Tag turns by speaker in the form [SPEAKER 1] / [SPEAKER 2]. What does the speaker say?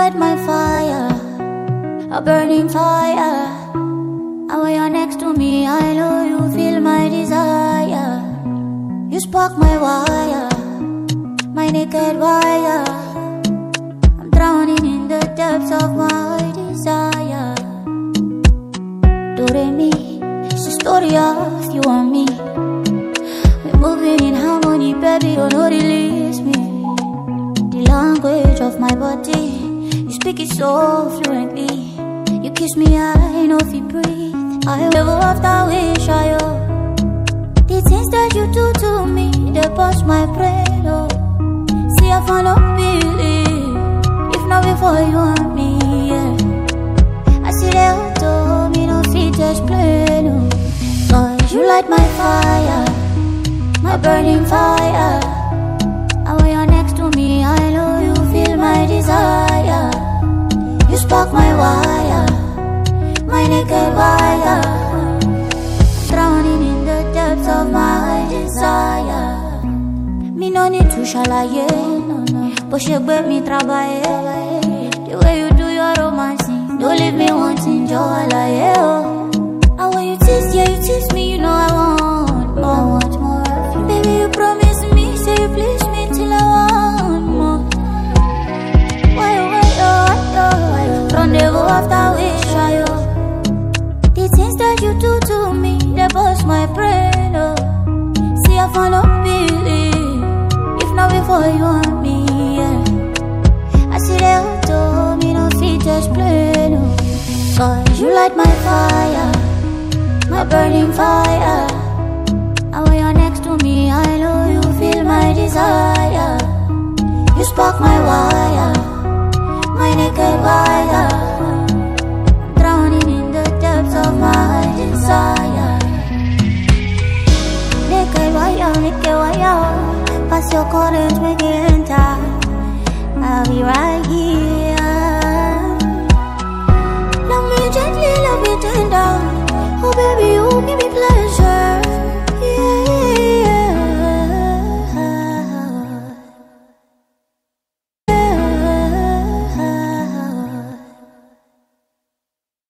[SPEAKER 1] light my fire, a burning fire. And when you're next to me, I know you feel my desire. You spark my wire, my naked wire. I'm drowning in the depths of my desire. Do-re-mi, it's the story of you and me. We're moving in harmony, baby, you know release me. The language of my body, you speak it so fluently. You kiss me, I know if you breathe. I will after wish I the things that you do to me, they bust my brain, oh. See, I found no believe, if not before you and me, yeah. I see they all told me, no feet just plain, oh. Cause you light my fire, my burning fire. And when you're next to me, I know you feel my desire. You spark my wire, my naked wire. Drowning in the depths of my desire. Me no need to shalaye, no, no. But she bet me trabaye. The way you do your romancing, don't leave me wanting joy, like, oh. And when you tease, yeah, you tease me, you know I want more. I want more of you. Baby, you promise me, say you please me till I want more. Why, rendezvous after wish, the things that you do to me, they bust my brain, oh. See, I found no believe, if not before you and me, yeah. I see they all told me, no feet just plain, oh. Cause you light my fire, my burning fire. And when you're next to me, I know you feel my desire. You spark my wire, my naked wire. Drowning in the depths of my desire. Naked wire. Pass your current, make it enter. I'll be right here.